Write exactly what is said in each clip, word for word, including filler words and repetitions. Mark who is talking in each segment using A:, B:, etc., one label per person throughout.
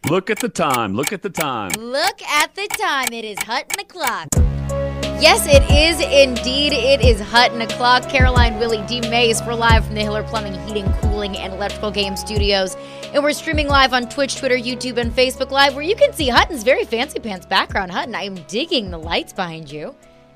A: Look at the time. Look at the time.
B: Look at the time. It is Hutton o'clock. Yes, it is indeed. It is Hutton o'clock. Caroline, Willie, D. Mays. We're live from the Hiller Plumbing, Heating, Cooling, and Electrical Game Studios. And we're streaming live on Twitch, Twitter, YouTube, and Facebook Live, where you can see Hutton's very fancy pants background. Hutton, I am digging the lights behind you.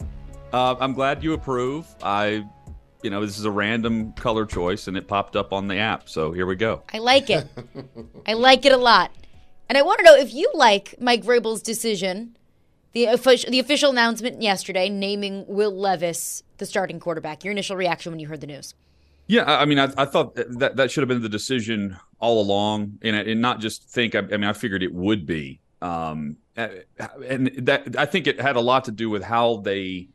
A: Uh, I'm glad you approve. I, you know, this is a random color choice, and it popped up on the app. So here we go.
B: I like it. I like it a lot. And I want to know if you like Mike Vrabel's decision, the official, the official announcement yesterday naming Will Levis the starting quarterback. Your initial reaction when you heard the news?
A: Yeah, I mean, I, I thought that that should have been the decision all along, and, and not just think. I, I mean, I figured it would be, um, and that I think it had a lot to do with how they,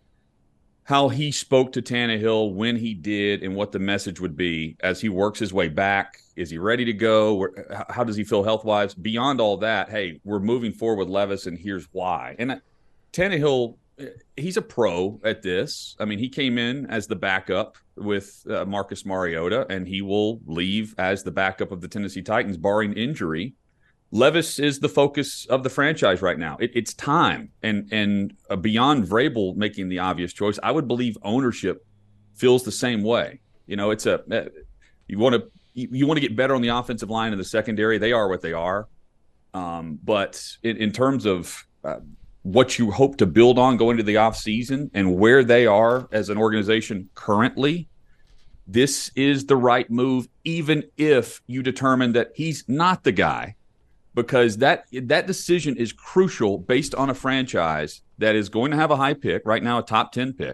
A: how he spoke to Tannehill when he did, and what the message would be as he works his way back. Is he ready to go? Where, how does he feel health-wise? Beyond all that, hey, we're moving forward with Levis, and here's why. And Tannehill, he's a pro at this. I mean, he came in as the backup with uh, Marcus Mariota, and he will leave as the backup of the Tennessee Titans, barring injury. Levis is the focus of the franchise right now. It, it's time. And, and uh, beyond Vrabel making the obvious choice, I would believe ownership feels the same way. You know, it's a uh, you want to you, you want to get better on the offensive line and the secondary. They are what they are. Um, but in, in terms of uh, what you hope to build on going into the offseason and where they are as an organization currently, this is the right move, even if you determine that he's not the guy, because that that decision is crucial based on a franchise that is going to have a high pick, right now a top ten pick,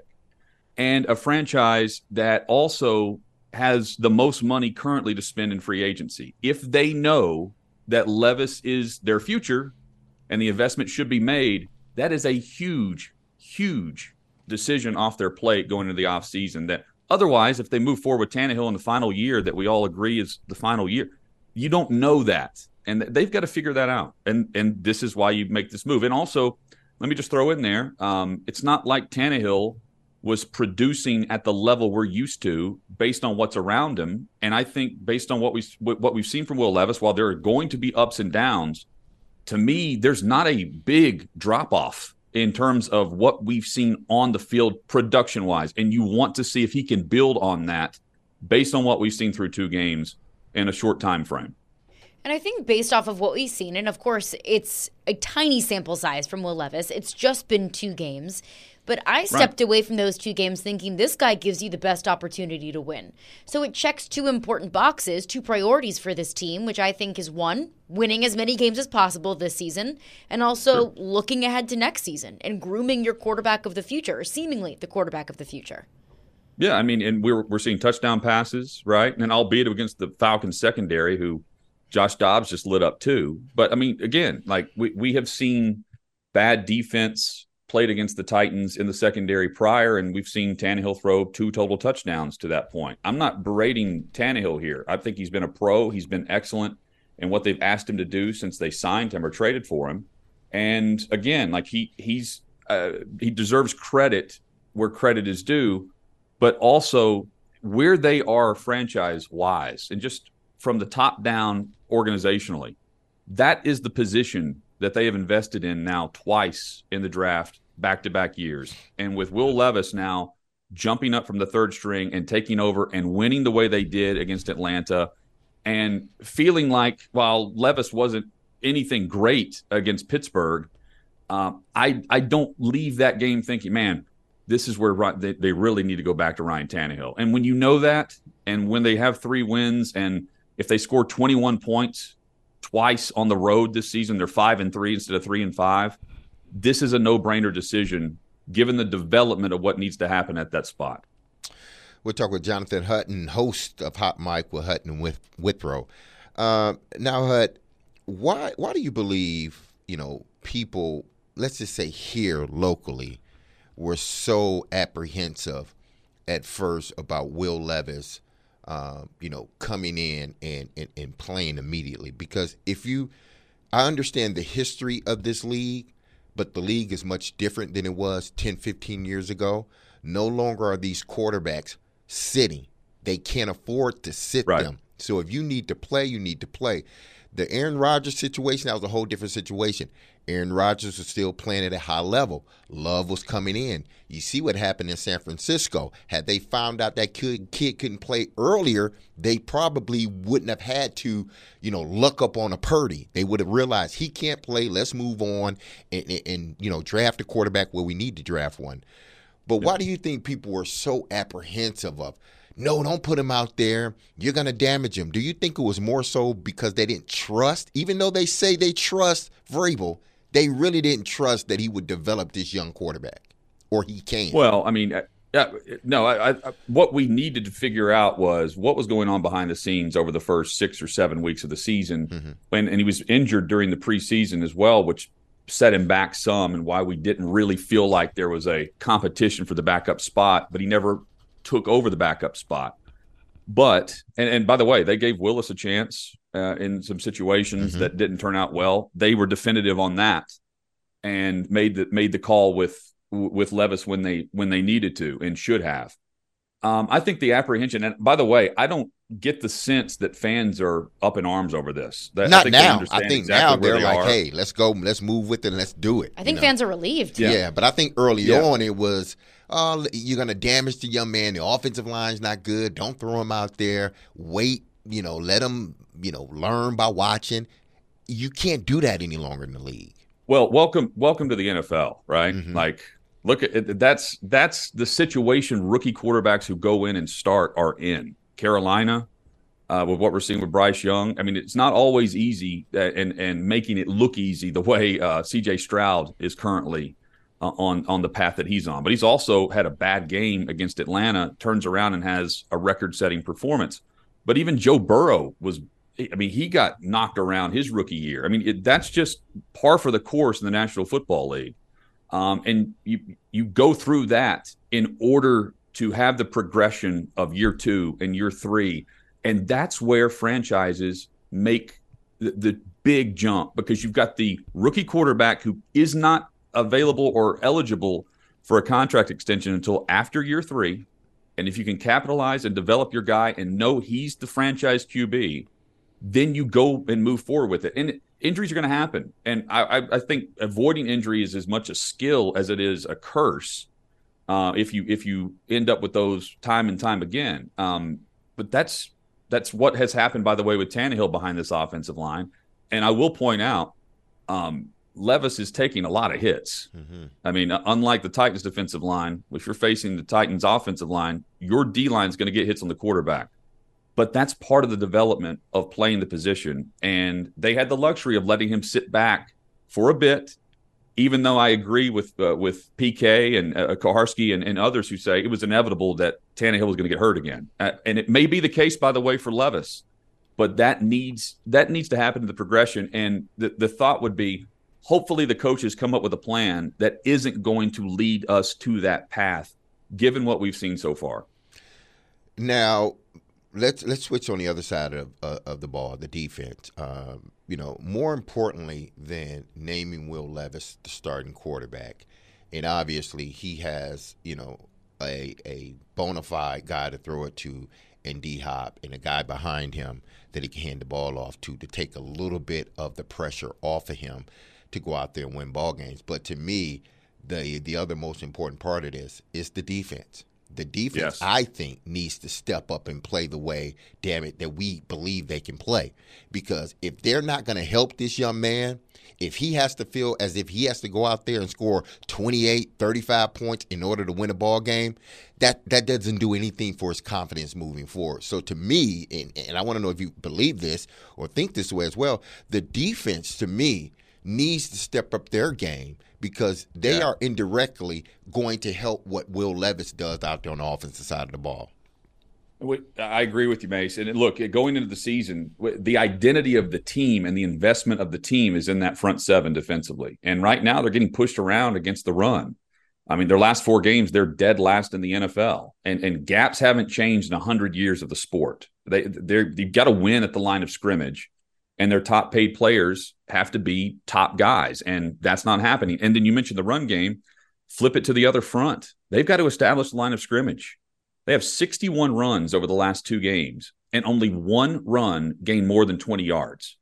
A: and a franchise that also has the most money currently to spend in free agency. If they know that Levis is their future and the investment should be made, that is a huge, huge decision off their plate going into the offseason. That otherwise, if they move forward with Tannehill in the final year that we all agree is the final year, you don't know that. And they've got to figure that out. And and this is why you make this move. And also, let me just throw in there, um, it's not like Tannehill was producing at the level we're used to based on what's around him. And I think based on what, we, what we've seen from Will Levis, while there are going to be ups and downs, to me, there's not a big drop-off in terms of what we've seen on the field production-wise. And you want to see if he can build on that based on what we've seen through two games in a short time frame.
B: And I think based off of what we've seen, and of course, it's a tiny sample size from Will Levis. It's just been two games. But I stepped right. away from those two games thinking this guy gives you the best opportunity to win. So it checks two important boxes, two priorities for this team, which I think is one, winning as many games as possible this season, and also sure. looking ahead to next season and grooming your quarterback of the future, or seemingly the quarterback of the future.
A: Yeah, I mean, and we're we're seeing touchdown passes, right? And albeit against the Falcons secondary, who Josh Dobbs just lit up too. But, I mean, again, like we, we have seen bad defense played against the Titans in the secondary prior, and we've seen Tannehill throw two total touchdowns to that point. I'm not berating Tannehill here. I think he's been a pro. He's been excellent in what they've asked him to do since they signed him or traded for him. And, again, like he he's uh, he deserves credit where credit is due, but also where they are franchise-wise and just from the top down organizationally, that is the position that they have invested in now twice in the draft, back-to-back years. And with Will Levis now jumping up from the third string and taking over and winning the way they did against Atlanta, and feeling like while Levis wasn't anything great against Pittsburgh, um, I I don't leave that game thinking, man, this is where they, they really need to go back to Ryan Tannehill. And when you know that, and when they have three wins, and if they score twenty-one points twice on the road this season, they're five and three instead of three and five. This is a no-brainer decision, given the development of what needs to happen at that spot.
C: We'll talk with Jonathan Hutton, host of Hot Mic with Hutton and with Withrow. Uh, now, Hut, why why do you believe, you know, people, let's just say here locally, were so apprehensive at first about Will Levis, uh, you know, coming in and, and, and playing immediately? Because if you, I understand the history of this league, but the league is much different than it was ten, fifteen years ago. No longer are these quarterbacks sitting. They can't afford to sit
A: right.
C: them. So if you need to play, you need to play. The Aaron Rodgers situation, that was a whole different situation. Aaron Rodgers was still playing at a high level. Love was coming in. You see what happened in San Francisco. Had they found out that kid, kid couldn't play earlier, they probably wouldn't have had to, you know, look up on a Purdy. They would have realized he can't play. Let's move on and, and, and you know, draft a quarterback where we need to draft one. But why do you think people were so apprehensive of, no, don't put him out there. You're going to damage him. Do you think it was more so because they didn't trust, even though they say they trust Vrabel, they really didn't trust that he would develop this young quarterback, or he can?
A: Well, I mean, uh, no, I, I, what we needed to figure out was what was going on behind the scenes over the first six or seven weeks of the season. Mm-hmm. When, and he was injured during the preseason as well, which set him back some, and why we didn't really feel like there was a competition for the backup spot, but he never took over the backup spot. But, and, and by the way, they gave Willis a chance uh, in some situations mm-hmm. that didn't turn out well. They were definitive on that and made the, made the call with, with Levis when they, when they needed to and should have. Um, I think the apprehension, and by the way, I don't get the sense that fans are up in arms over this. That,
C: Not
A: I think
C: now. I think
A: exactly
C: now they're
A: they
C: like,
A: are.
C: hey, let's go, let's move with it, and let's do it.
B: I think
C: you know?
B: fans are relieved.
C: Yeah.
A: Yeah.
C: but I think early
A: Yeah.
C: on it was, oh, you're going to damage the young man. The offensive line's not good. Don't throw him out there. Wait, you know, let him, you know, learn by watching. You can't do that any longer in the league.
A: Well, welcome, welcome to the N F L, right?
C: Mm-hmm.
A: Like, look at it, that's that's the situation rookie quarterbacks who go in and start are in. Carolina, uh, with what we're seeing with Bryce Young. I mean, it's not always easy, uh, and and making it look easy the way uh, C J Stroud is currently uh, on on the path that he's on. But he's also had a bad game against Atlanta, turns around and has a record-setting performance. But even Joe Burrow was. I mean, he got knocked around his rookie year. I mean, it, that's just par for the course in the National Football League. Um, and you you go through that in order to have the progression of year two and year three. And that's where franchises make the, the big jump, because you've got the rookie quarterback who is not available or eligible for a contract extension until after year three. And if you can capitalize and develop your guy and know he's the franchise Q B, then you go and move forward with it. And injuries are going to happen. And I, I think avoiding injury is as much a skill as it is a curse uh, if you if you end up with those time and time again. Um, but that's that's what has happened, by the way, with Tannehill behind this offensive line. And I will point out, um, Levis is taking a lot of hits. Mm-hmm. I mean, unlike the Titans defensive line, if you're facing the Titans offensive line, your D-line is going to get hits on the quarterback. But that's part of the development of playing the position. And they had the luxury of letting him sit back for a bit, even though I agree with uh, with P K and uh, Koharski and, and others who say it was inevitable that Tannehill was going to get hurt again. Uh, and it may be the case, by the way, for Levis. But that needs that needs to happen in the progression. And the, the thought would be, hopefully the coaches come up with a plan that isn't going to lead us to that path, given what we've seen so far.
C: Now, Let's let's switch on the other side of uh, of the ball, the defense. Um, you know, more importantly than naming Will Levis the starting quarterback, and obviously he has, you know, a a bona fide guy to throw it to in D-Hop, and a guy behind him that he can hand the ball off to to take a little bit of the pressure off of him to go out there and win ball games. But to me, the the other most important part of this is the defense. The defense, yes. I think, needs to step up and play the way, damn it, that we believe they can play. Because if they're not going to help this young man, if he has to feel as if he has to go out there and score twenty-eight, thirty-five points in order to win a ball game, that, that doesn't do anything for his confidence moving forward. So to me, and, and I want to know if you believe this or think this way as well, the defense, to me, needs to step up their game, because they yeah. are indirectly going to help what Will Levis does out there on the offensive side of the ball.
A: I agree with you, Mace. And look, going into the season, the identity of the team and the investment of the team is in that front seven defensively. And right now they're getting pushed around against the run. I mean, their last four games, they're dead last in the N F L. And, and gaps haven't changed in one hundred years of the sport. They, they're, they've got to win at the line of scrimmage. And their top paid players have to be top guys, and that's not happening. And then you mentioned the run game. Flip it to the other front. They've got to establish the line of scrimmage. They have sixty-one runs over the last two games, and only one run gained more than twenty yards.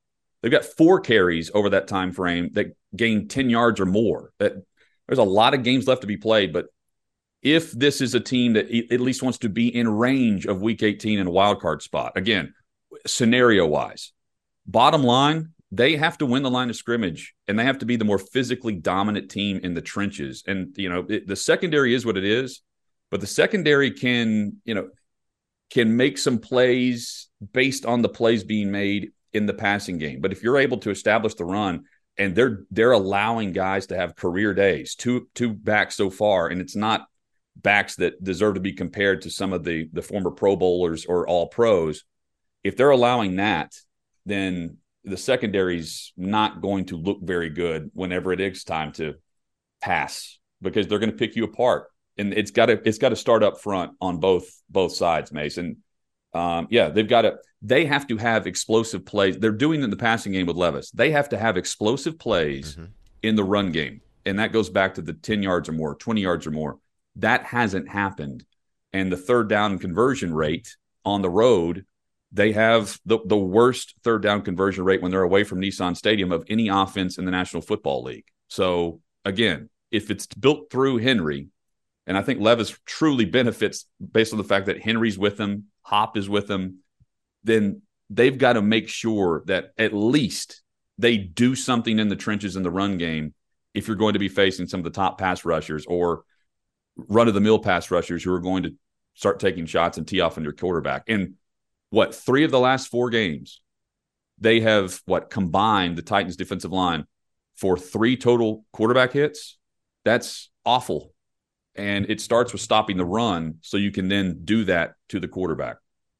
A: they've got four carries over that time frame that gain ten yards or more. That there's a lot of games left to be played, but if this is a team that at least wants to be in range of Week eighteen in a wild card spot, again, scenario-wise, bottom line, they have to win the line of scrimmage, and they have to be the more physically dominant team in the trenches. And, you know, it, the secondary is what it is, but the secondary can, you know, can make some plays based on the plays being made in the passing game. But if you're able to establish the run, and they're they're allowing guys to have career days, two two backs so far, and it's not backs that deserve to be compared to some of the the former Pro Bowlers or all pros. If they're allowing that, then the secondary's not going to look very good whenever it is time to pass, because they're going to pick you apart. And it's got to it's got to start up front on both both sides, Mason. Um, yeah, they've got to they have to have explosive plays. They're doing it in the passing game with Levis. They have to have explosive plays mm-hmm. in the run game. And that goes back to the ten yards or more, twenty yards or more. That hasn't happened. And the third down conversion rate on the road, they have the, the worst third down conversion rate when they're away from Nissan Stadium of any offense in the National Football League. So, again, if it's built through Henry, and I think Levis truly benefits based on the fact that Henry's with them, Hop is with them, then they've got to make sure that at least they do something in the trenches in the run game if you're going to be facing some of the top pass rushers or run-of-the-mill pass rushers who are going to start taking shots and tee off on your quarterback. And what, three of the last four games, they have, what, combined the Titans' defensive line for three total quarterback hits? That's awful. And it starts with stopping the run so you can then do that to the quarterback.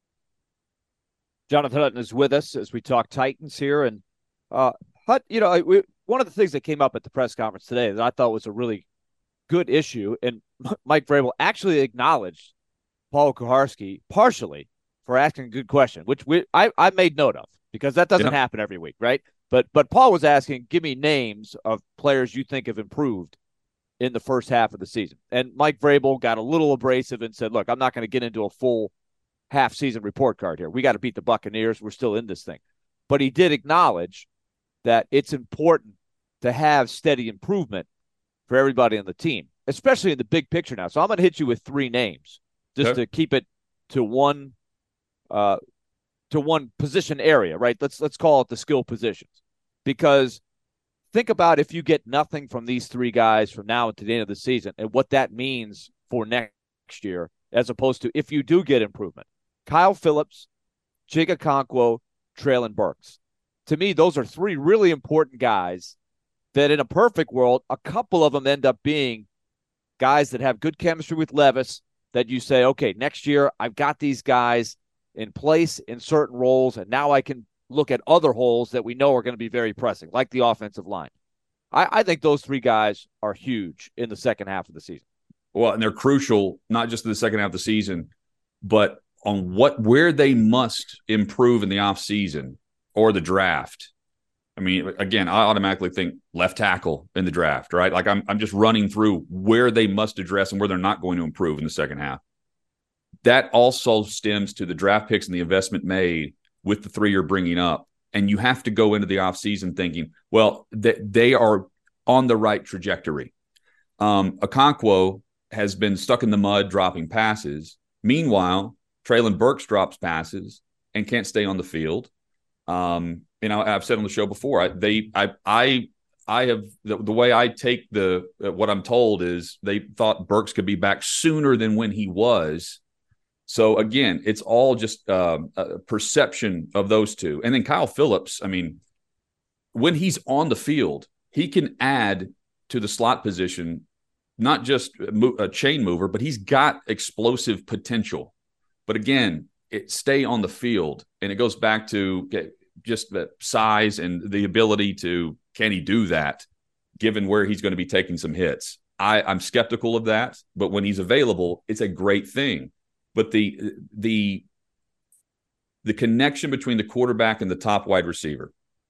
D: Jonathan Hutton is with us as we talk Titans here. And, uh, Hut, you know, we, one of the things that came up at the press conference today that I thought was a really good issue, and Mike Vrabel actually acknowledged Paul Kuharsky partially for asking a good question, which we, I, I made note of, because that doesn't yeah. happen every week, right? But but Paul was asking, give me names of players you think have improved in the first half of the season. And Mike Vrabel got a little abrasive and said, look, I'm not going to get into a full half-season report card here. We got to beat the Buccaneers. We're still in this thing. But he did acknowledge that it's important to have steady improvement for everybody on the team, especially in the big picture now. So I'm going to hit you with three names just okay. to keep it to one uh, to one position area, right? Let's let's call it the skill positions. Because think about if you get nothing from these three guys from now to the end of the season and what that means for next year, as opposed to if you do get improvement. Kyle Phillips, Chig Okonkwo, Treylon Burks. To me, those are three really important guys that in a perfect world, a couple of them end up being guys that have good chemistry with Levis, that you say, okay, next year I've got these guys in place in certain roles, and now I can look at other holes that we know are going to be very pressing, like the offensive line. I, I think those three guys are huge in the second half of the season.
A: Well, and they're crucial, not just in the second half of the season, but on what where they must improve in the offseason or the draft. I mean, again, I automatically think left tackle in the draft, right? Like I'm I'm just running through where they must address and where they're not going to improve in the second half. That also stems to the draft picks and the investment made with the three you're bringing up. And you have to go into the offseason thinking, well, th- they are on the right trajectory. Um, Okonkwo has been stuck in the mud dropping passes. Meanwhile, Treylon Burks drops passes and can't stay on the field. Um, you know, I've said on the show before, I, they, I, I, I have the, the way I take the uh, what I'm told is they thought Burks could be back sooner than when he was. So again, it's all just uh, a perception of those two. And then Kyle Phillips, I mean, when he's on the field, he can add to the slot position, not just a chain mover, but he's got explosive potential. But again, it stay on the field, and it goes back to just the size and the ability to, can he do that given where he's going to be taking some hits? I, I'm skeptical of that, but when he's available, it's a great thing. But the the the connection between the quarterback and the top wide receiver,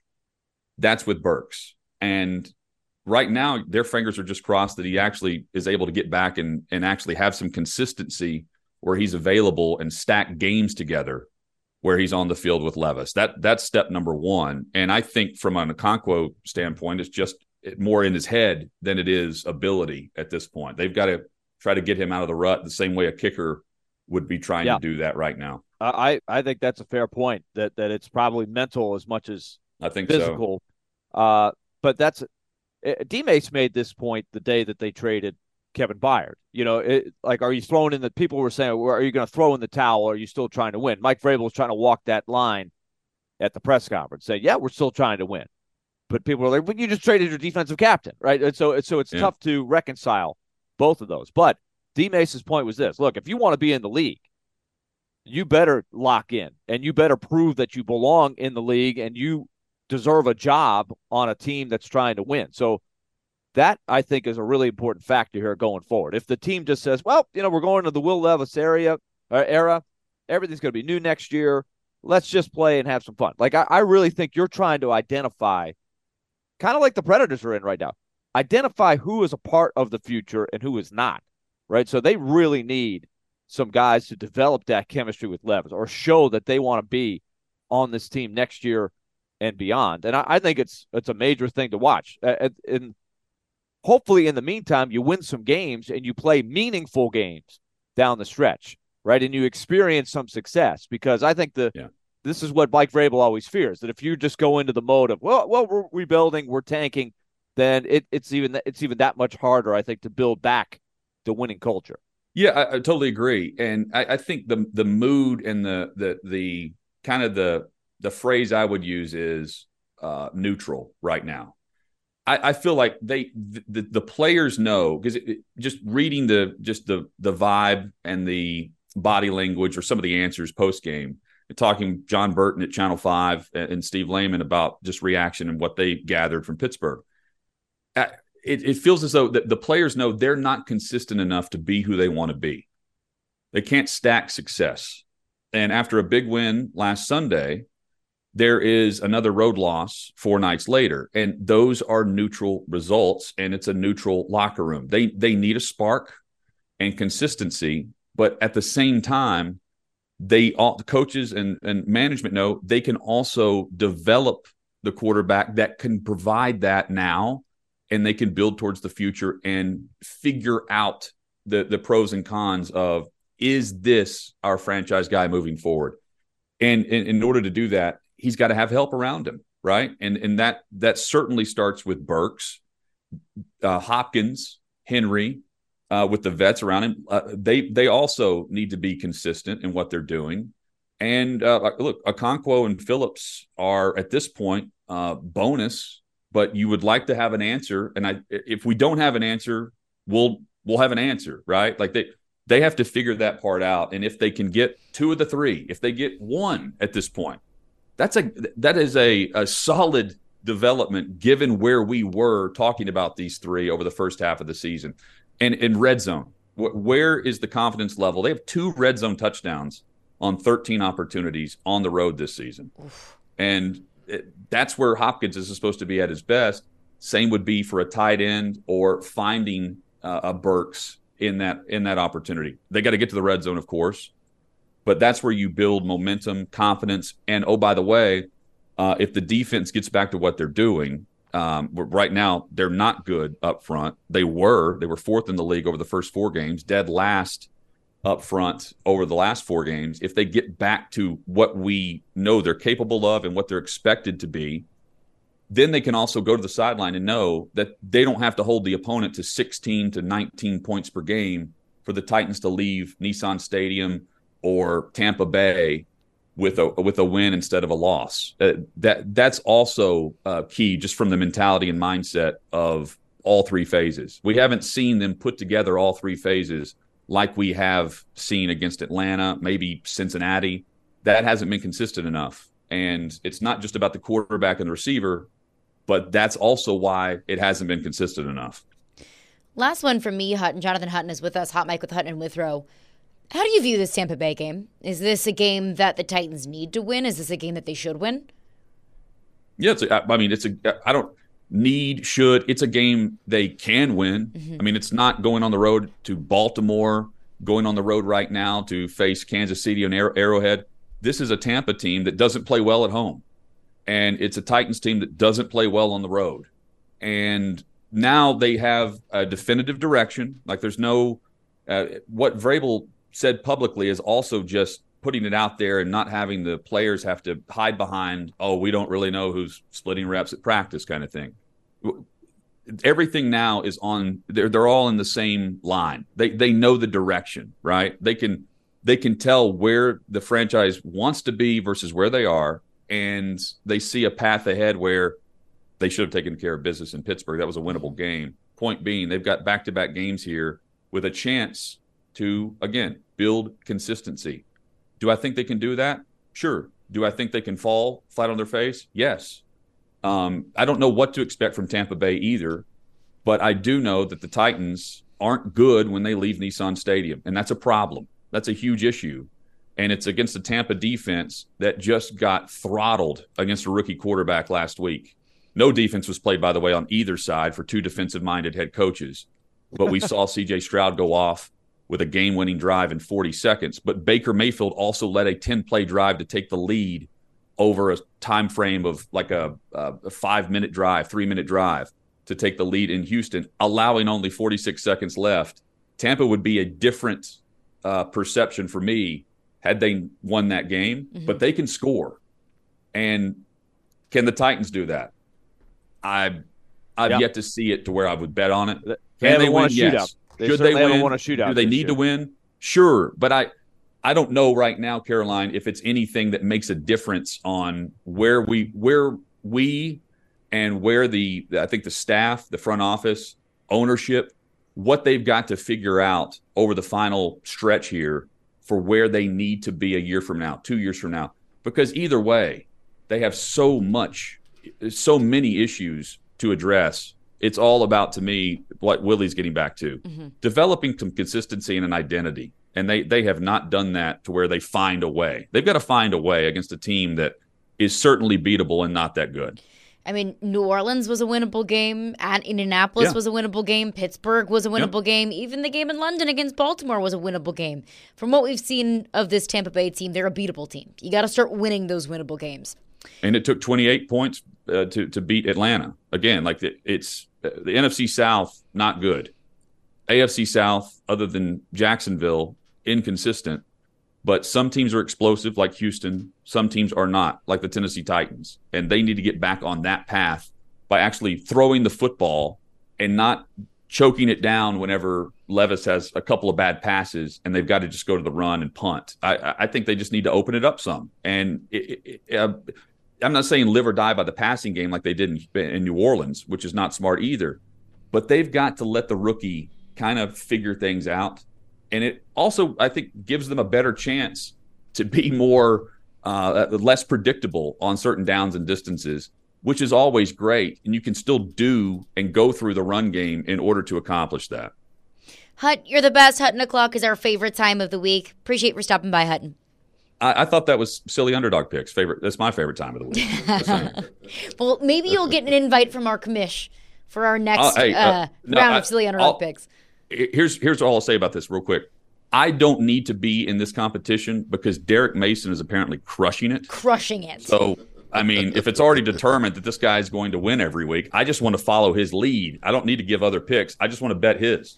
A: that's with Burks. And right now, their fingers are just crossed that he actually is able to get back and, and actually have some consistency where he's available and stack games together where he's on the field with Levis. That that's step number one. And I think from an Okonkwo standpoint, it's just more in his head than it is ability at this point. They've got to try to get him out of the rut the same way a kicker would be trying yeah. to do that right now.
D: I, I think that's a fair point, that that it's probably mental as much as
A: I think
D: physical.
A: So.
D: Uh, but that's – D-Mace made this point the day that they traded Kevin Byard. You know, it, like, are you throwing in the – people were saying, well, are you going to throw in the towel, or are you still trying to win? Mike Vrabel was trying to walk that line at the press conference, saying, yeah, we're still trying to win. But people are like, well, you just traded your defensive captain, right? And so, so it's yeah. tough to reconcile both of those. But D-Mace's point was this. Look, if you want to be in the league, you better lock in, and you better prove that you belong in the league and you deserve a job on a team that's trying to win. So that, I think, is a really important factor here going forward. If the team just says, well, you know, we're going to the Will Levis area, uh, era, everything's going to be new next year, let's just play and have some fun. Like, I, I really think you're trying to identify, kind of like the Predators are in right now, identify who is a part of the future and who is not, right? So they really need some guys to develop that chemistry with Levis, or show that they want to be on this team next year and beyond. And I, I think it's it's a major thing to watch. Uh, and hopefully in the meantime, you win some games and you play meaningful games down the stretch, right? And you experience some success, because I think the yeah. this is what Mike Vrabel always fears, that if you just go into the mode of, well, well, we're rebuilding, we're tanking, then it, it's even it's even that much harder, I think, to build back the winning culture.
A: Yeah, I, I totally agree, and I, I think the the mood and the the the kind of the the phrase I would use is uh, neutral right now. I, I feel like they the, the players know, because just reading the just the the vibe and the body language, or some of the answers post game, talking John Burton at Channel Five and Steve Lehman about just reaction and what they gathered from Pittsburgh. Uh, It, it feels as though the, the players know they're not consistent enough to be who they want to be. They can't stack success. And after a big win last Sunday, there is another road loss four nights later. And those are neutral results, and it's a neutral locker room. They they need a spark and consistency, but at the same time, they all, the coaches and, and management know they can also develop the quarterback that can provide that now, and they can build towards the future and figure out the, the pros and cons of, is this our franchise guy moving forward? And in, in order to do that, he's got to have help around him, right? And and that that certainly starts with Burks, uh, Hopkins, Henry, uh, with the vets around him. Uh, they they also need to be consistent in what they're doing. And uh, look, Okonkwo and Phillips are at this point uh, bonus, but you would like to have an answer. And I, if we don't have an answer, we'll we'll have an answer, right? Like they they have to figure that part out. And if they can get two of the three, if they get one at this point, that's a that is a, a solid development given where we were talking about these three over the first half of the season. And in red zone, wh- where is the confidence level? They have two red zone touchdowns on thirteen opportunities on the road this season. Oof. And it, that's where Hopkins is supposed to be at his best. Same would be for a tight end or finding uh, a Burks in that in that opportunity. They got to get to the red zone, of course, but that's where you build momentum, confidence. And, oh, by the way, uh, if the defense gets back to what they're doing, um, right now they're not good up front. They were. They were fourth in the league over the first four games, dead last up front over the last four games. If they get back to what we know they're capable of and what they're expected to be, then they can also go to the sideline and know that they don't have to hold the opponent to sixteen to nineteen points per game for the Titans to leave Nissan Stadium or Tampa Bay with a with a win instead of a loss. Uh, that that's also uh, key, just from the mentality and mindset of all three phases. We haven't seen them put together all three phases like we have seen against Atlanta, maybe Cincinnati. That hasn't been consistent enough. And it's not just about the quarterback and the receiver, but that's also why it hasn't been consistent enough.
B: Last one from me, Hutton. Jonathan Hutton is with us, Hot Mike with Hutton and Withrow. How do you view this Tampa Bay game? Is this a game that the Titans need to win? Is this a game that they should win?
A: Yeah, it's a, I mean, it's a, I don't need, should. It's a game they can win. Mm-hmm. I mean, it's not going on the road to Baltimore, going on the road right now to face Kansas City and Arrowhead. this is a Tampa team that doesn't play well at home. And it's a Titans team that doesn't play well on the road. And now they have a definitive direction. Like there's no uh, – what Vrabel said publicly is also just putting it out there and not having the players have to hide behind, oh, we don't really know who's splitting reps at practice kind of thing. Everything now is on – they're they're all in the same line. They they know the direction, right? They can they can tell where the franchise wants to be versus where they are, and they see a path ahead where they should have taken care of business in Pittsburgh. That was a winnable game. Point being, they've got back-to-back games here with a chance to, again, build consistency. Do I think they can do that? Sure. Do I think they can fall flat on their face? Yes. Um, I don't know what to expect from Tampa Bay either, but I do know that the Titans aren't good when they leave Nissan Stadium, and that's a problem. That's a huge issue, and it's against the Tampa defense that just got throttled against a rookie quarterback last week. No defense was played, by the way, on either side for two defensive-minded head coaches, but we saw C J Stroud go off with a game-winning drive in forty seconds. But Baker Mayfield also led a ten-play drive to take the lead over a time frame of like a, a five-minute drive, three-minute drive to take the lead in Houston, allowing only forty-six seconds left. Tampa would be a different uh, perception for me had they won that game, mm-hmm. but they can score. And can the Titans do that? I, I've yep. yet to see it to where I would bet on it. Can
D: they,
A: they win?
D: Yes.
A: They Should they win? Want a shootout Do they need year. to win? Sure. But I I don't know right now, Caroline, if it's anything that makes a difference on where we where we and where the I think the staff, the front office, ownership, what they've got to figure out over the final stretch here for where they need to be a year from now, two years from now. Because either way, they have so much, so many issues to address. It's all about, to me, what Willie's getting back to, mm-hmm. developing some consistency and an identity. And they they have not done that to where they find a way. They've got to find a way against a team that is certainly beatable and not that good.
B: I mean, New Orleans was a winnable game. At Indianapolis yeah. was a winnable game. Pittsburgh was a winnable yep. game. Even the game in London against Baltimore was a winnable game. From what we've seen of this Tampa Bay team, they're a beatable team. You got to start winning those winnable games.
A: And it took twenty-eight points uh, to to beat Atlanta. Again, like the, it's uh, the N F C South, not good. A F C South, other than Jacksonville, inconsistent. But some teams are explosive, like Houston. Some teams are not, like the Tennessee Titans. And they need to get back on that path by actually throwing the football and not choking it down whenever Levis has a couple of bad passes and they've got to just go to the run and punt. I, I think they just need to open it up some. And it, it, uh, I'm not saying live or die by the passing game like they did in, in New Orleans, which is not smart either. But they've got to let the rookie kind of figure things out. And it also, I think, gives them a better chance to be more uh, less predictable on certain downs and distances, which is always great. And you can still do and go through the run game in order to accomplish that.
B: Hut, you're the best. Hutton O'Clock is our favorite time of the week. Appreciate you for stopping by, Hutton.
A: I, I thought that was silly underdog picks. Favorite. That's my favorite time of the week.
B: Well, maybe you'll get an invite from our commish for our next uh, hey, uh, uh, no, round I, of silly underdog I'll, picks.
A: Here's here's all I'll say about this real quick. I don't need to be in this competition because Derek Mason is apparently crushing it.
B: Crushing it.
A: So, I mean, if it's already determined that this guy is going to win every week, I just want to follow his lead. I don't need to give other picks. I just want to bet his.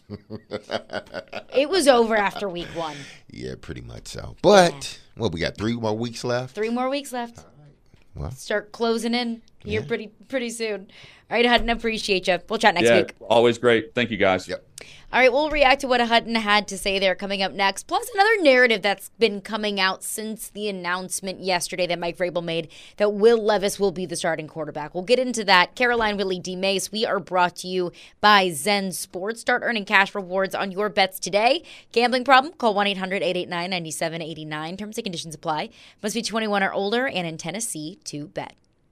B: It was over after week one.
C: Yeah, pretty much so. But, yeah. well, we got three more weeks left.
B: Three more weeks left.
C: All right. Well,
B: start closing in here yeah. pretty pretty soon. All right, Hutton, appreciate you. We'll chat next
A: yeah,
B: week.
A: Always great. Thank you, guys.
C: Yep.
B: All right, we'll react to what Hutton had to say there coming up next, plus another narrative that's been coming out since the announcement yesterday that Mike Vrabel made that Will Levis will be the starting quarterback. We'll get into that. Caroline, Willie, D. Mace, we are brought to you by Zen Sports. Start earning cash rewards on your bets today. Gambling problem? Call one eight hundred eight eight nine nine seven eight nine. Terms and conditions apply. Must be twenty-one or older and in Tennessee to bet.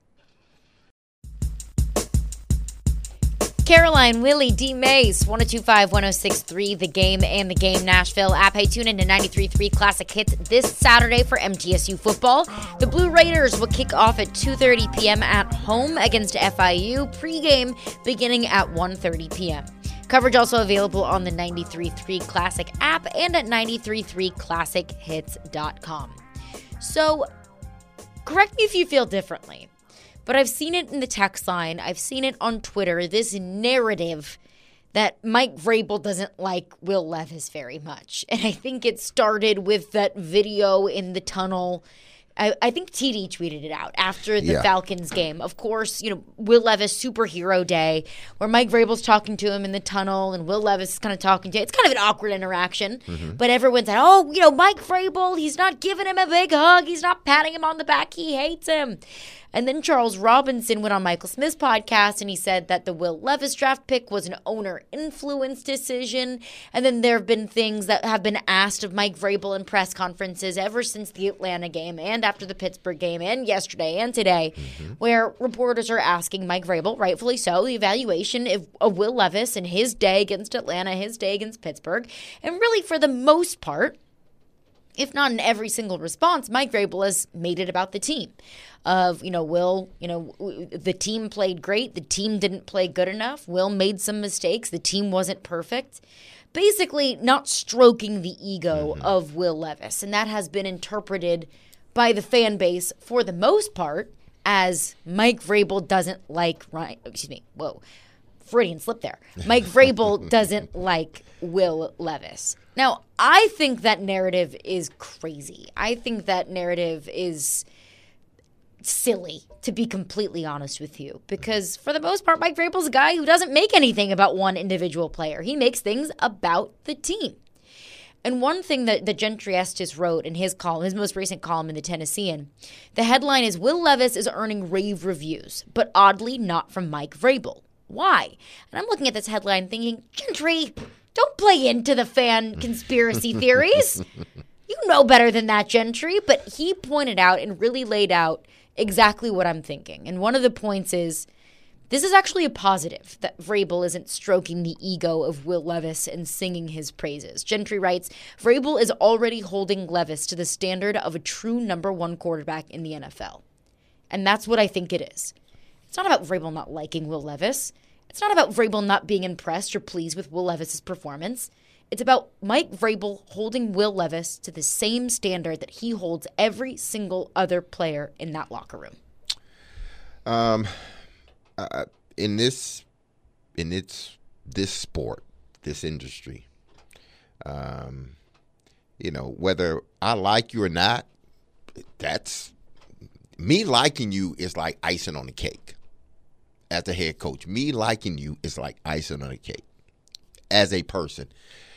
B: Caroline, Willie, D. Mace, one oh two five, one oh six three, The Game and The Game Nashville app. Hey, tune in to ninety-three point three Classic Hits this Saturday for M T S U football. The Blue Raiders will kick off at two thirty p.m. at home against F I U. Pre-game beginning at one thirty p.m. Coverage also available on the ninety-three point three Classic app and at ninety-three point three classic hits dot com. So, correct me if you feel differently, but I've seen it in the text line. I've seen it on Twitter, this narrative that Mike Vrabel doesn't like Will Levis very much. And I think it started with that video in the tunnel. I, I think T D tweeted it out after the
C: yeah.
B: Falcons game. Of course, you know, Will Levis superhero day where Mike Vrabel's talking to him in the tunnel and Will Levis is kind of talking to him. It's kind of an awkward interaction. Mm-hmm. But everyone's like, oh, you know, Mike Vrabel, he's not giving him a big hug. He's not patting him on the back. He hates him. And then Charles Robinson went on Michael Smith's podcast and he said that the Will Levis draft pick was an owner influence decision. And then there have been things that have been asked of Mike Vrabel in press conferences ever since the Atlanta game and after the Pittsburgh game and yesterday and today, mm-hmm. where reporters are asking Mike Vrabel, rightfully so, the evaluation of, of Will Levis and his day against Atlanta, his day against Pittsburgh. And really, for the most part, if not in every single response, Mike Vrabel has made it about the team. Of, you know, Will, you know, the team played great. The team didn't play good enough. Will made some mistakes. The team wasn't perfect. Basically, not stroking the ego mm-hmm. of Will Levis. And that has been interpreted by the fan base, for the most part, as Mike Vrabel doesn't like Ryan. Excuse me. Whoa. Freudian slip there. Mike Vrabel doesn't like Will Levis. Now, I think that narrative is crazy. I think that narrative is silly, to be completely honest with you, because for the most part, Mike Vrabel's a guy who doesn't make anything about one individual player. He makes things about the team. And one thing that, that Gentry Estes wrote in his column, his most recent column in the Tennessean, the headline is, Will Levis is earning rave reviews, but oddly not from Mike Vrabel. Why? And I'm looking at this headline thinking, Gentry, don't play into the fan conspiracy theories. You know better than that, Gentry. But he pointed out and really laid out exactly what I'm thinking. And one of the points is, this is actually a positive that Vrabel isn't stroking the ego of Will Levis and singing his praises. Gentry writes, Vrabel is already holding Levis to the standard of a true number one quarterback in the N F L. And that's what I think it is. It's not about Vrabel not liking Will Levis. It's not about Vrabel not being impressed or pleased with Will Levis's performance. It's about Mike Vrabel holding Will Levis to the same standard that he holds every single other player in that locker room.
C: Um, uh, in this, in its this sport, this industry, um, you know, whether I like you or not, that's me liking you is like icing on the cake. As a head coach, me liking you is like icing on the cake. As a person,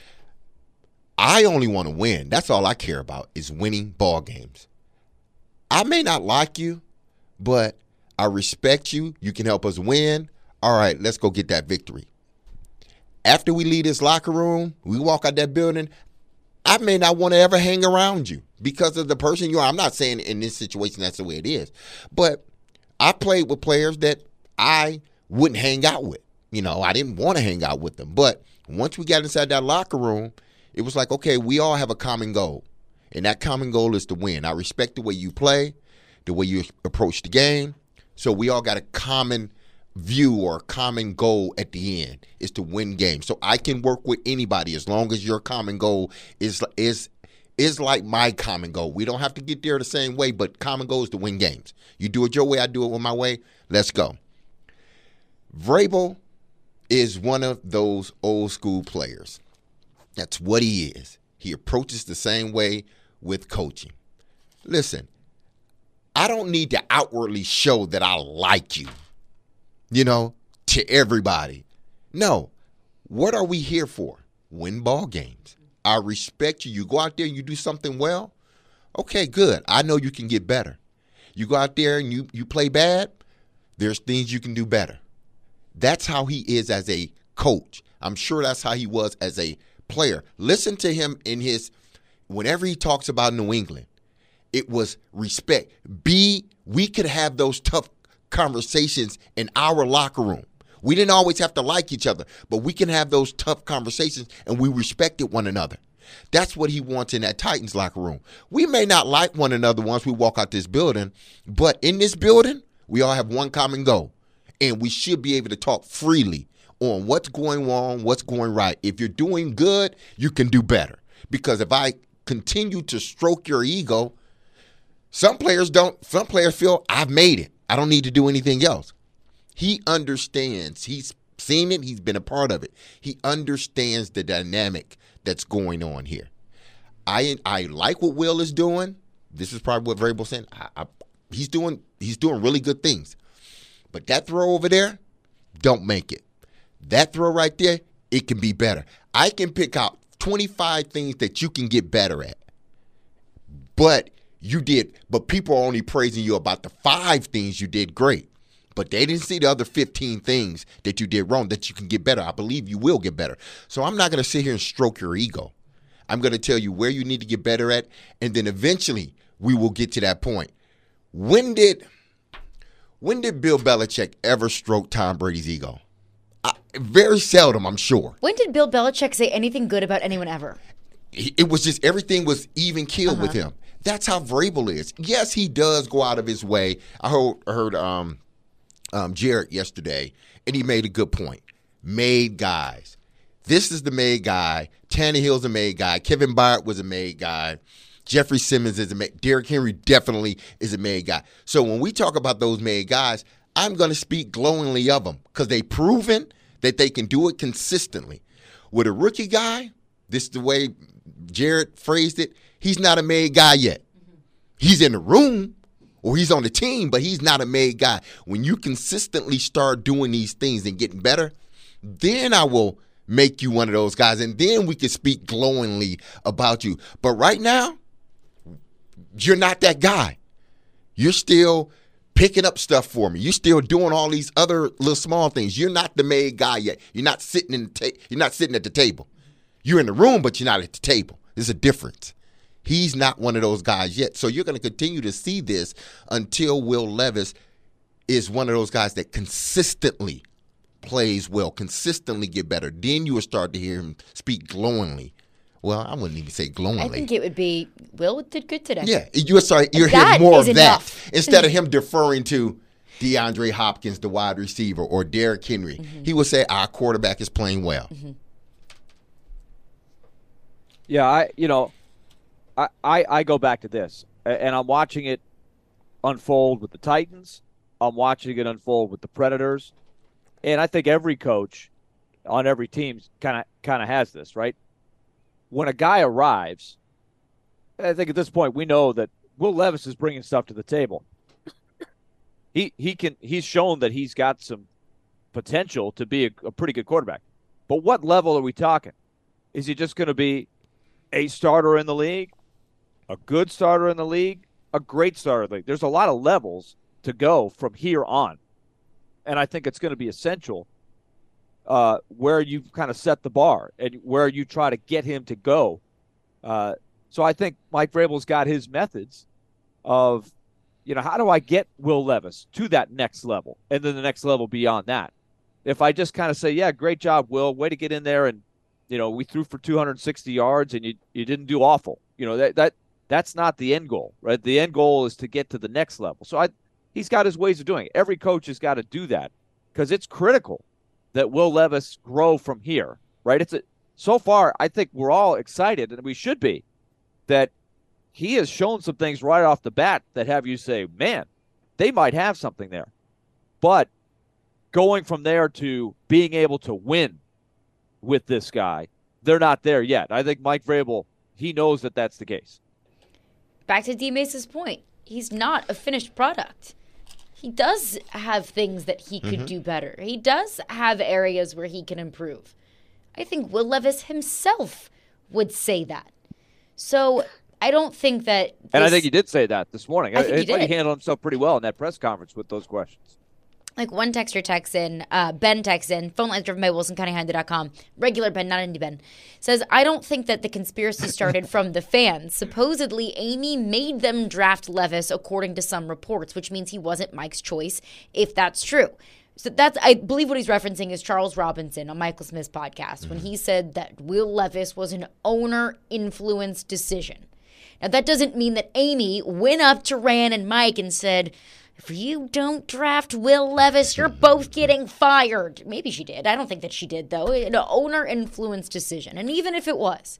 C: I only want to win. That's all I care about is winning ball games. I may not like you, but I respect you. You can help us win. All right, let's go get that victory. After we leave this locker room, we walk out that building, I may not want to ever hang around you because of the person you are. I'm not saying in this situation that's the way it is, but I played with players that I wouldn't hang out with. You know, I didn't want to hang out with them. But once we got inside that locker room, it was like, okay, we all have a common goal. And that common goal is to win. I respect the way you play, the way you approach the game. So we all got a common view or a common goal at the end is to win games. So I can work with anybody as long as your common goal is is is like my common goal. We don't have to get there the same way, but common goal is to win games. You do it your way, I do it with my way. Let's go. Vrabel is one of those old school players. That's what he is. He approaches the same way with coaching. Listen, I don't need to outwardly show that I like you, you know, to everybody. No. What are we here for? Win ball games. I respect you. You go out there and you do something well. Okay, good. I know you can get better. You go out there and you, you play bad. There's things you can do better. That's how he is as a coach. I'm sure that's how he was as a player. Listen to him in his, whenever he talks about New England, it was respect. B, we could have those tough conversations in our locker room. We didn't always have to like each other, but we can have those tough conversations and we respected one another. That's what he wants in that Titans locker room. We may not like one another once we walk out this building, but in this building, we all have one common goal. And we should be able to talk freely on what's going wrong, what's going right. If you're doing good, you can do better. Because if I continue to stroke your ego, Some players don't. Some players feel, I've made it. I don't need to do anything else. He understands. He's seen it. He's been a part of it. He understands the dynamic that's going on here. I I like what Will is doing. This is probably what Vrabel's saying. I, I, he's doing he's doing really good things. But that throw over there, don't make it. That throw right there, it can be better. I can pick out twenty-five things that you can get better at. But you did, but people are only praising you about the five things you did great. But they didn't see the other fifteen things that you did wrong that you can get better. I believe you will get better. So I'm not going to sit here and stroke your ego. I'm going to tell you where you need to get better at, and then eventually we will get to that point. When did when did Bill Belichick ever stroke Tom Brady's ego? I, very seldom, I'm sure.
B: When did Bill Belichick say anything good about anyone ever?
C: It was just everything was even keeled uh-huh. with him. That's how Vrabel is. Yes, he does go out of his way. I heard, I heard um, um, Jared yesterday, and he made a good point. Made guys. This is the made guy. Tannehill's a made guy. Kevin Byard was a made guy. Jeffrey Simmons is a made. Derrick Henry definitely is a made guy. So when we talk about those made guys, I'm going to speak glowingly of them because they've proven that they can do it consistently. With a rookie guy, this is the way Jared phrased it, he's not a made guy yet. He's in the room or he's on the team, but he's not a made guy. When you consistently start doing these things and getting better, then I will make you one of those guys, and then we can speak glowingly about you. But right now, you're not that guy. You're still picking up stuff for me. You're still doing all these other little small things. You're not the made guy yet. You're not sitting in the ta- You're not sitting at the table. You're in the room, but you're not at the table. There's a difference. He's not one of those guys yet. So you're going to continue to see this until Will Levis is one of those guys that consistently plays well, consistently get better. Then you will start to hear him speak glowingly. Well, I wouldn't even say glowingly.
B: I think it would be, Will did good today.
C: Yeah, you're sorry. You're hearing more of that instead of him deferring to DeAndre Hopkins, the wide receiver, or Derrick Henry. Mm-hmm. He would say, our quarterback is playing well.
B: Mm-hmm.
D: Yeah, I you know, I, I, I go back to this, and I'm watching it unfold with the Titans. I'm watching it unfold with the Predators. And I think every coach on every team kind of kind of has this, right? When a guy arrives, I think at this point we know that Will Levis is bringing stuff to the table. He he can he's shown that he's got some potential to be a, a pretty good quarterback. But what level are we talking? Is he just going to be a starter in the league, a good starter in the league, a great starter in the league? There's a lot of levels to go from here on. And I think it's going to be essential uh, where you kind of set the bar and where you try to get him to go. Uh, so I think Mike Vrabel's got his methods of, you know, how do I get Will Levis to that next level and then the next level beyond that? If I just kind of say, yeah, great job, Will, way to get in there, and, you know, we threw for two hundred sixty yards and you you didn't do awful. You know, that that that's not the end goal, right? The end goal is to get to the next level. So I. He's got his ways of doing it. Every coach has got to do that because it's critical that Will Levis grow from here, right? It's a, so far, I think we're all excited, and we should be, that he has shown some things right off the bat that have you say, man, they might have something there. But going from there to being able to win with this guy, they're not there yet. I think Mike Vrabel, he knows that that's the case.
B: Back to D. Mace's point, he's not a finished product. He does have things that he could mm-hmm. do better. He does have areas where he can improve. I think Will Levis himself would say that. So I don't think that... This,
D: and I think he did say that this morning.
B: I think
D: I,
B: he did.
D: He handled himself pretty well in that press conference with those questions.
B: Like one texter texts in, uh, Ben texts in, phone lines driven by Wilson County Honda dot com, regular Ben, not indie Ben, says, I don't think that the conspiracy started from the fans. Supposedly, Amy made them draft Levis according to some reports, which means he wasn't Mike's choice, if that's true. So that's, I believe what he's referencing is Charles Robinson on Michael Smith's podcast, mm-hmm. when he said that Will Levis was an owner-influenced decision. Now, that doesn't mean that Amy went up to Rand and Mike and said, if you don't draft Will Levis, you're both getting fired. Maybe she did. I don't think that she did, though. An owner-influenced decision. And even if it was,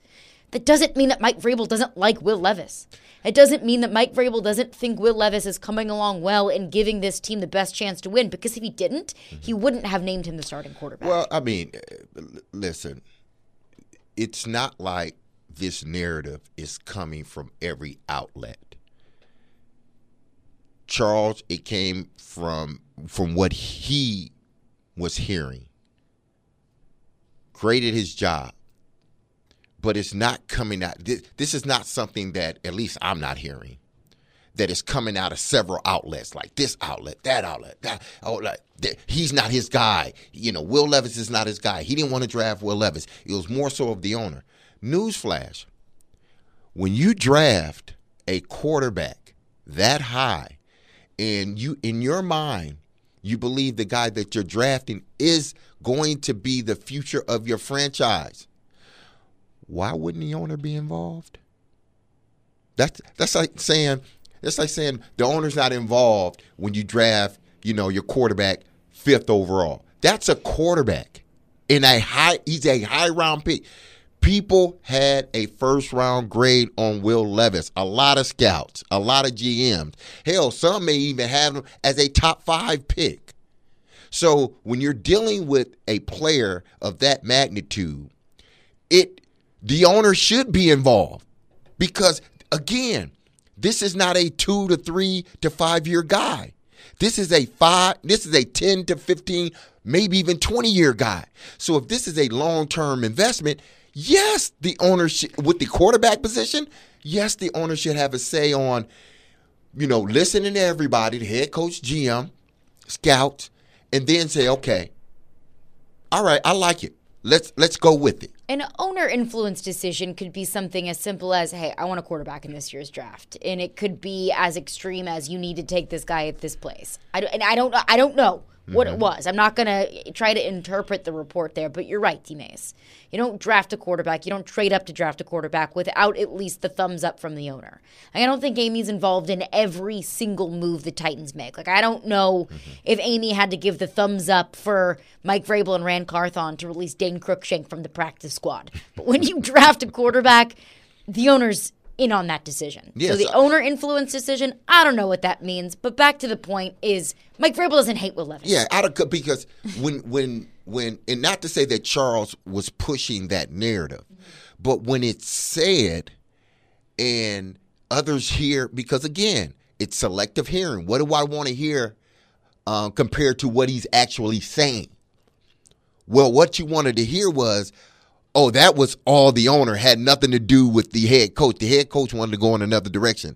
B: That doesn't mean that Mike Vrabel doesn't like Will Levis. It doesn't mean that Mike Vrabel doesn't think Will Levis is coming along well and giving this team the best chance to win, because if he didn't, mm-hmm. he wouldn't have named him the starting quarterback.
C: Well, I mean, listen, it's not like this narrative is coming from every outlet. Charles, it came from from what he was hearing. Great at his job. But it's not coming out. This, this is not something that, at least I'm not hearing, that is coming out of several outlets, like this outlet, that outlet, that outlet. He's not his guy. You know, Will Levis is not his guy. He didn't want to draft Will Levis. It was more so of the owner. Newsflash, when you draft a quarterback that high, and you, in your mind, you believe the guy that you're drafting is going to be the future of your franchise, why wouldn't the owner be involved? That's that's like saying that's like saying the owner's not involved when you draft, you know, your quarterback fifth overall. That's a quarterback in a high. He's a high round pick. People had a first round grade on Will Levis. A lot of scouts, a lot of G Ms. Hell, some may even have him as a top five pick. So when you're dealing with a player of that magnitude, it the owner should be involved, because, again, this is not a two to three to five year guy. This is a five. This is a ten to fifteen, maybe even twenty year guy. So if this is a long term investment, yes, the owner should, with the quarterback position, yes, the owner should have a say on, you know, listening to everybody, the head coach, G M, scouts, and then say, okay, all right, I like it. Let's let's go with it.
B: An owner influence decision could be something as simple as, hey, I want a quarterback in this year's draft. And it could be as extreme as, you need to take this guy at this place. I don't, and I don't, I don't know what mm-hmm. it was. I'm not going to try to interpret the report there, but you're right, T-Mace. You don't draft a quarterback. You don't trade up to draft a quarterback without at least the thumbs up from the owner. I don't think Amy's involved in every single move the Titans make. Like, I don't know mm-hmm. if Amy had to give the thumbs up for Mike Vrabel and Rand Carthon to release Dane Cruikshank from the practice squad. But when you draft a quarterback, the owner's in on that decision. Yes. So the owner influence decision, I don't know what that means. But back to the point is, Mike Vrabel doesn't hate Will Levis.
C: Yeah, out of, because when when when and not to say that Charles was pushing that narrative, mm-hmm. but when it's said and others hear, because again, it's selective hearing. What do I want to hear um, compared to what he's actually saying? Well, what you wanted to hear was, oh, that was all the owner, had nothing to do with the head coach. The head coach wanted to go in another direction.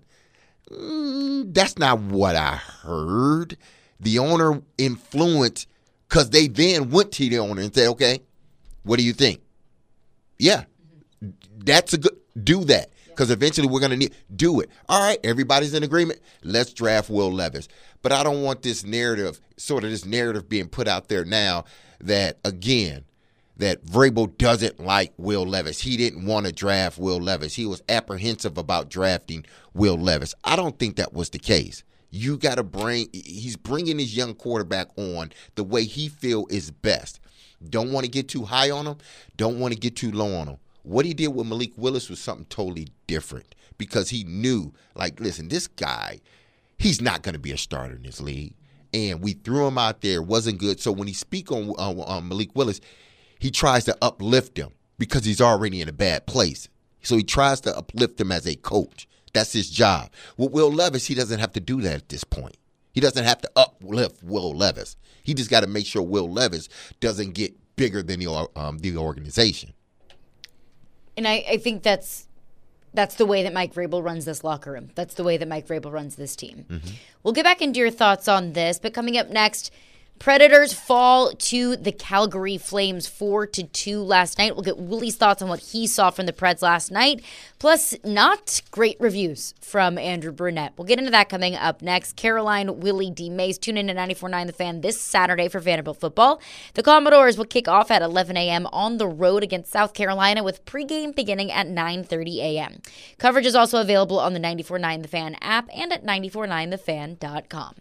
C: Mm, that's not what I heard. The owner influenced, because they then went to the owner and said, okay, what do you think? Yeah, that's a good, do that, because eventually we're going to need, do it. All right, everybody's in agreement. Let's draft Will Levis. But I don't want this narrative, sort of this narrative being put out there now that, again, that Vrabel doesn't like Will Levis. He didn't want to draft Will Levis. He was apprehensive about drafting Will Levis. I don't think that was the case. You got to bring – he's bringing his young quarterback on the way he feel is best. Don't want to get too high on him. Don't want to get too low on him. What he did with Malik Willis was something totally different, because he knew, like, listen, this guy, he's not going to be a starter in this league. And we threw him out there. It wasn't good. So when he speak on, on, on Malik Willis – he tries to uplift him because he's already in a bad place. So he tries to uplift him as a coach. That's his job. With Will Levis, he doesn't have to do that at this point. He doesn't have to uplift Will Levis. He just got to make sure Will Levis doesn't get bigger than the, um, the organization.
B: And I, I think that's that's the way that Mike Vrabel runs this locker room. That's the way that Mike Vrabel runs this team. Mm-hmm. We'll get back into your thoughts on this, but coming up next, Predators fall to the Calgary Flames four to two last night. We'll get Willie's thoughts on what he saw from the Preds last night. Plus, not great reviews from Andrew Brunette. We'll get into that coming up next. Caroline, Willie, D. Mays. Tune in to ninety-four point nine The Fan this Saturday for Vanderbilt football. The Commodores will kick off at eleven a.m. on the road against South Carolina, with pregame beginning at nine thirty a.m. Coverage is also available on the ninety-four point nine The Fan app and at ninety-four point nine the fan dot com.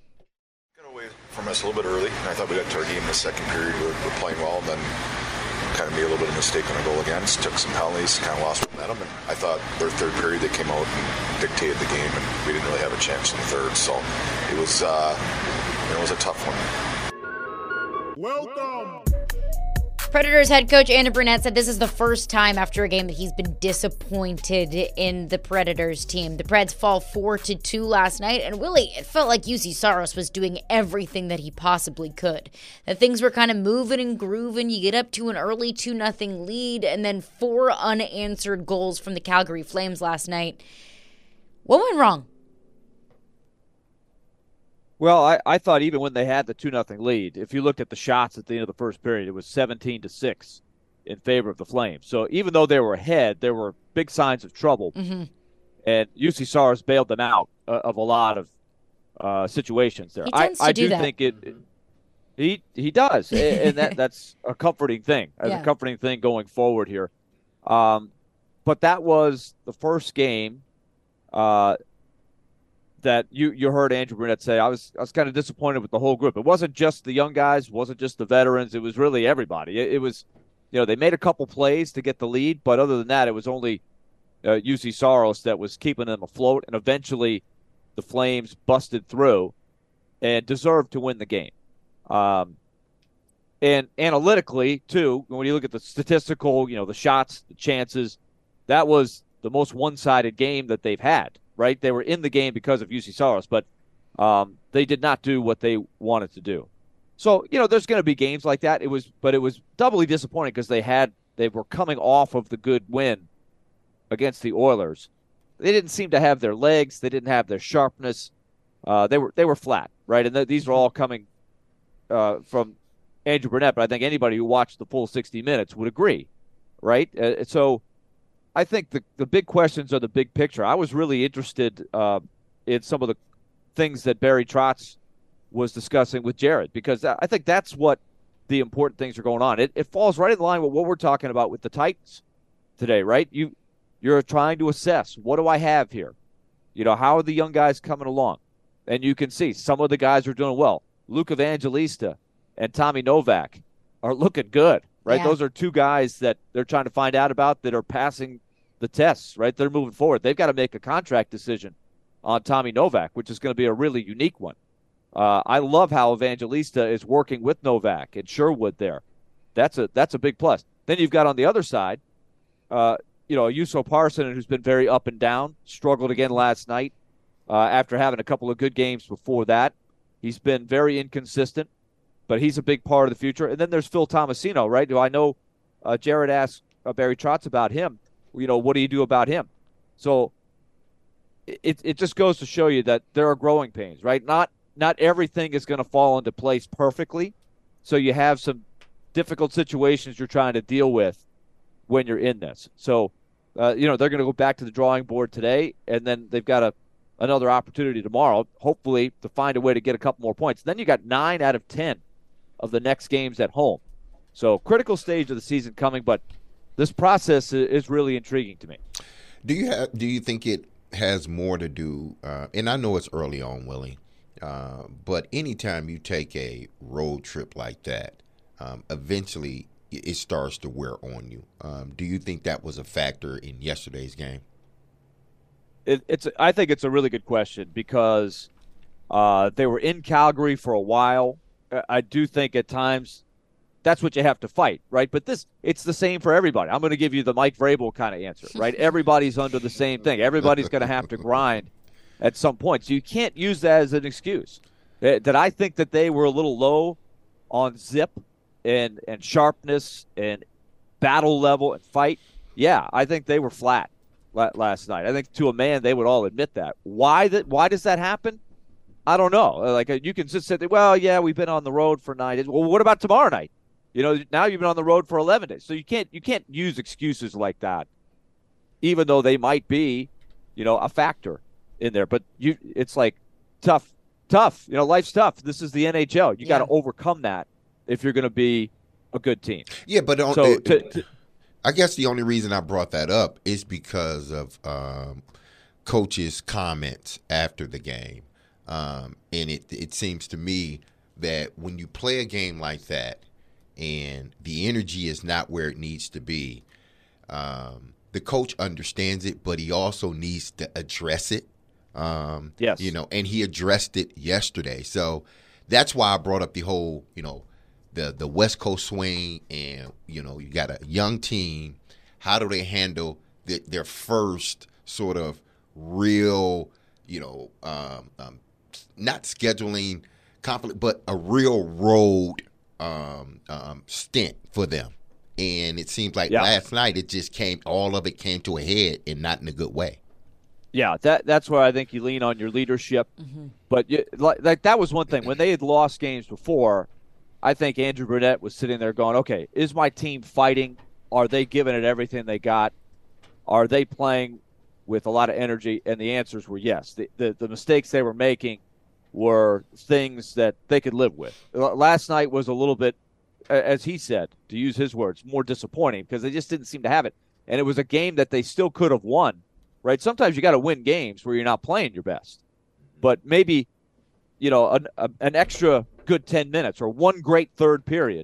E: From us a little bit early, and I thought we got to our game in the second period. We were, we were playing well, and then kind of made a little bit of mistake on a goal against, took some penalties, kind of lost momentum, and I thought their third period they came out and dictated the game, and we didn't really have a chance in the third, so it was uh, it was a tough one.
F: Welcome.
B: Predators head coach Andy Brunette said this is the first time after a game that he's been disappointed in the Predators team. The Preds fall four to two last night, and Willie, it felt like U C Saros was doing everything that he possibly could. That things were kind of moving and grooving. You get up to an early two nothing lead, and then four unanswered goals from the Calgary Flames last night. What went wrong?
D: Well, I, I thought even when they had the two nothing lead, if you looked at the shots at the end of the first period, it was seventeen to six in favor of the Flames. So even though they were ahead, there were big signs of trouble. Mm-hmm. And U C Saros bailed them out uh, of a lot of uh, situations there.
B: He tends
D: I,
B: to
D: I
B: do,
D: do
B: that.
D: think it, it he he does, and that that's a comforting thing. As yeah. a comforting thing going forward here. Um, but that was the first game uh, that you you heard Andrew Brunette say. I was I was kind of disappointed with the whole group. It wasn't just the young guys, wasn't just the veterans. It was really everybody. It, it was, you know, they made a couple plays to get the lead, but other than that, it was only uh, U C Saros that was keeping them afloat. And eventually, the Flames busted through and deserved to win the game. Um, and analytically, too, when you look at the statistical, you know, the shots, the chances, that was the most one-sided game that they've had. Right, they were in the game because of U C Saros, but um, they did not do what they wanted to do. So you know, there's going to be games like that. It was, but it was doubly disappointing because they had they were coming off of the good win against the Oilers. They didn't seem to have their legs. They didn't have their sharpness. Uh, they were they were flat, right? And th- these are all coming uh, from Andrew Brunette. But I think anybody who watched the full sixty minutes would agree, right? Uh, so. I think the, the big questions are the big picture. I was really interested uh, in some of the things that Barry Trotz was discussing with Jared, because I think that's what the important things are going on. It, it falls right in line with what we're talking about with the Titans today, right? You, you're trying to assess, what do I have here? You know, how are the young guys coming along? And you can see some of the guys are doing well. Luke Evangelista and Tommy Novak are looking good, right? Yeah. Those are two guys that they're trying to find out about that are passing the tests, right? They're moving forward. They've got to make a contract decision on Tommy Novak, which is going to be a really unique one. Uh, I love how Evangelista is working with Novak and Sherwood there. That's a that's a big plus. Then you've got on the other side, uh, you know, Juuso Parssinen, who's been very up and down, struggled again last night uh, after having a couple of good games before that. He's been very inconsistent, but he's a big part of the future. And then there's Phil Tomasino, right? Do I know uh, Jared asked uh, Barry Trotz about him. You know, what do you do about him? So it it just goes to show you that there are growing pains, right? Not not everything is going to fall into place perfectly. So you have some difficult situations you're trying to deal with when you're in this. So, uh, you know, they're going to go back to the drawing board today, and then they've got a another opportunity tomorrow, hopefully, to find a way to get a couple more points. Then you got nine out of ten of the next games at home. So critical stage of the season coming, but this process is really intriguing to me.
C: Do you have? Do you think it has more to do? Uh, and I know it's early on, Willie, uh, but anytime you take a road trip like that, um, eventually it starts to wear on you. Um, do you think that was a factor in yesterday's game?
D: It, it's. I think it's a really good question because uh, they were in Calgary for a while. I do think at times that's what you have to fight, right? But this, it's the same for everybody. I'm going to give you the Mike Vrabel kind of answer, right? Everybody's under the same thing. Everybody's going to have to grind at some point. So you can't use that as an excuse. Did I think that they were a little low on zip and, and sharpness and battle level and fight? Yeah, I think they were flat last night. I think to a man they would all admit that. Why that? Why does that happen? I don't know. Like, you can just say, well, yeah, we've been on the road for nine days. Well, what about tomorrow night? You know, now you've been on the road for eleven days. So you can't you can't use excuses like that, even though they might be, you know, a factor in there. But you, it's like tough, tough. You know, life's tough. This is the N H L. You yeah. got to overcome that if you're going to be a good team.
C: Yeah, but on,
D: so,
C: it,
D: to, to,
C: I guess the only reason I brought that up is because of um, coach's comments after the game. Um, and it it seems to me that when you play a game like that and the energy is not where it needs to be. Um, the coach understands it, but he also needs to address it. Um,
D: yes.
C: You know, and he addressed it yesterday. So that's why I brought up the whole, you know, the, the West Coast swing, and, you know, you got a young team. How do they handle the, their first sort of real, you know, um, um, not scheduling conflict, but a real road um, um, stint for them. And it seems like
D: yeah.
C: last night it just came, all of it came to a head, and not in a good way.
D: Yeah, that that's where I think you lean on your leadership.
B: Mm-hmm.
D: But you, like, like that was one thing. When they had lost games before, I think Andrew Brunette was sitting there going, okay, is my team fighting? Are they giving it everything they got? Are they playing with a lot of energy? And the answers were yes. The, the, the mistakes they were making were things that they could live with. Last night was a little bit, as he said, to use his words, more disappointing because they just didn't seem to have it. And it was a game that they still could have won, right? Sometimes you got to win games where you're not playing your best. But maybe, you know, an, a, an extra good ten minutes or one great third period,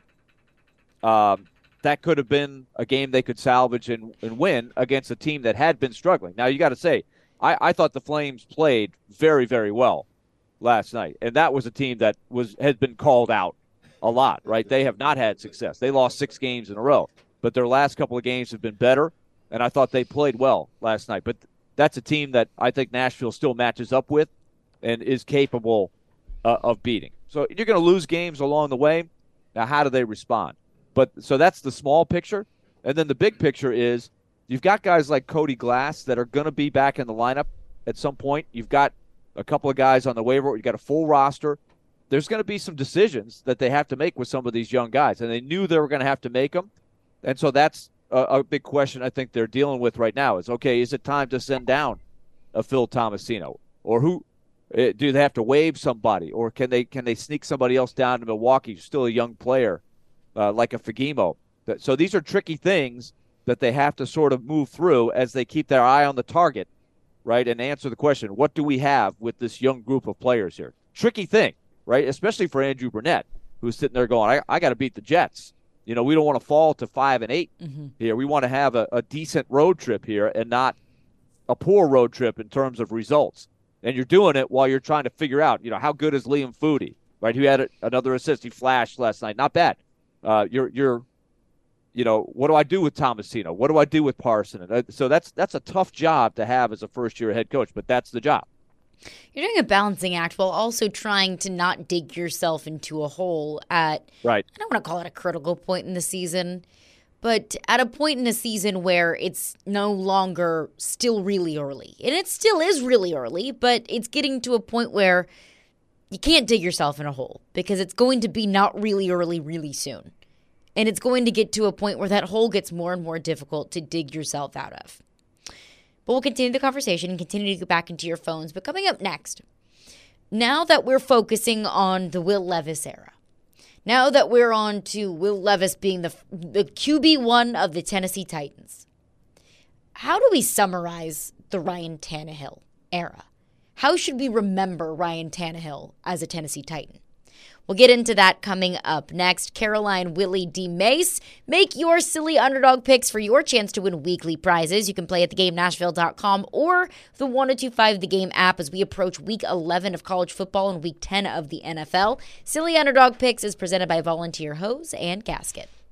D: um, that could have been a game they could salvage and, and win against a team that had been struggling. Now, you got to say, I, I thought the Flames played very, very well last night. And that was a team that was had been called out a lot, right? They have not had success. They lost six games in a row. But their last couple of games have been better, and I thought they played well last night. But that's a team that I think Nashville still matches up with and is capable uh, of beating. So you're going to lose games along the way. Now, how do they respond? But so that's the small picture. And then the big picture is you've got guys like Cody Glass that are going to be back in the lineup at some point. You've got a couple of guys on the waiver. You've got a full roster. There's going to be some decisions that they have to make with some of these young guys, and they knew they were going to have to make them. And so that's a, a big question I think they're dealing with right now is, okay, is it time to send down a Phil Tomasino? Or who do they have to waive somebody? Or can they can they sneak somebody else down to Milwaukee, who's still a young player, uh, like a Fagemo? So these are tricky things that they have to sort of move through as they keep their eye on the target, right, and answer the question, what do we have with this young group of players here? Tricky thing, right, especially for Andrew Brunette, who's sitting there going, I, I got to beat the Jets. You know, we don't want to fall to five and eight mm-hmm. here. We want to have a, a decent road trip here and not a poor road trip in terms of results. And you're doing it while you're trying to figure out, you know, how good is Liam Foudy, right, who had a, another assist. He flashed last night. Not bad. Uh, you're, you're, you know, what do I do with Tomasino? What do I do with Parson? And, uh, so that's that's a tough job to have as a first-year head coach, but that's the job.
B: You're doing a balancing act while also trying to not dig yourself into a hole at,
D: right.
B: I don't want to call it a critical point in the season, but at a point in the season where it's no longer still really early. And it still is really early, but it's getting to a point where you can't dig yourself in a hole because it's going to be not really early really soon. And it's going to get to a point where that hole gets more and more difficult to dig yourself out of. But we'll continue the conversation and continue to get back into your phones. But coming up next, now that we're focusing on the Will Levis era, now that we're on to Will Levis being the, the Q B one of the Tennessee Titans, how do we summarize the Ryan Tannehill era? How should we remember Ryan Tannehill as a Tennessee Titan? We'll get into that coming up next. Caroline Willie D. Mace, make your silly underdog picks for your chance to win weekly prizes. You can play at the game nashville dot com or the one oh two five The Game app as we approach week eleven of college football and week ten of the N F L. Silly Underdog Picks is presented by Volunteer Hose and Gasket.